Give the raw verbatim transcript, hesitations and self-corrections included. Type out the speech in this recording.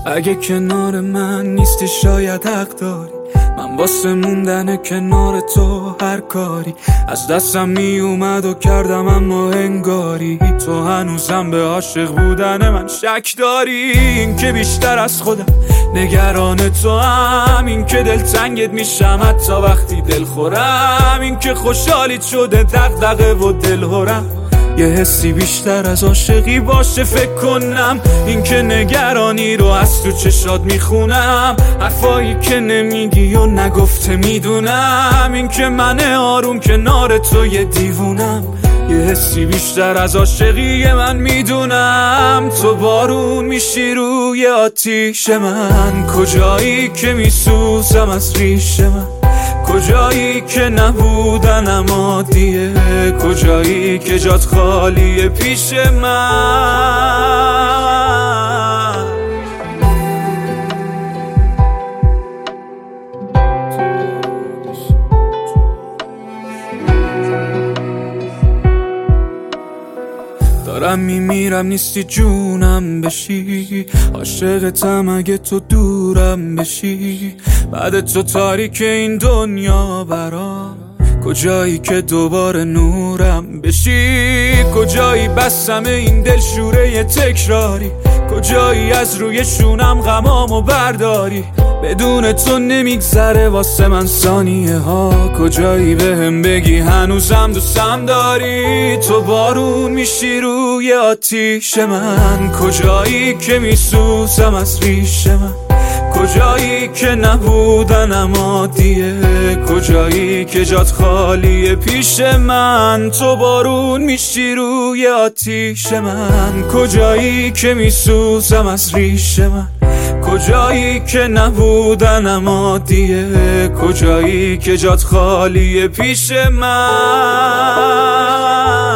اگه کنار من نیستی شاید حق داری، من واسه موندن کنار تو هر کاری از دستم می اومد و کردم اما انگاری تو هنوزم به عاشق بودن من شک داری. این که بیشتر از خودم نگران تو هم، این که دلتنگت میشم حتی وقتی دل خورم، این که خوشحالیت شده دغدغه و دلهرم، یه حسی بیشتر از عاشقی باشه فکر کنم، این که نگرانی رو از تو چشات میخونم، حرفایی که نمیگی و نگفته میدونم، این که من آروم کنار تو یه دیوونم، یه حسی بیشتر از عاشقی من میدونم. تو بارون میشی روی آتیش من، کجایی که میسوزم از ریش من، کجایی که نبودنم عادیه، کجایی که جات خالیه پیش من. دارم میمیرم نیستی جونم بشی، عاشقتم اگه تو دورم بشی، بعد تو تاریک این دنیا برام، کجایی که دوباره نورم بشی، کجایی بسم این دل شوره تکراری، کجایی از روی شونم غمامو برداری، بدون تو نمیگذره واسه من ثانیه ها، کجایی بهم بگی هنوزم دوستم داری. تو بارون میشی روی آتیش من، کجایی که میسوزم از ریش من، کجایی که نبودنم عادیه، کجایی که جات خالیه پیش من. تو بارون میشی روی آتیش من، کجایی که میسوزم از ریش من، کجایی که نبودنم عادیه، کجایی که جات خالیه پیش من.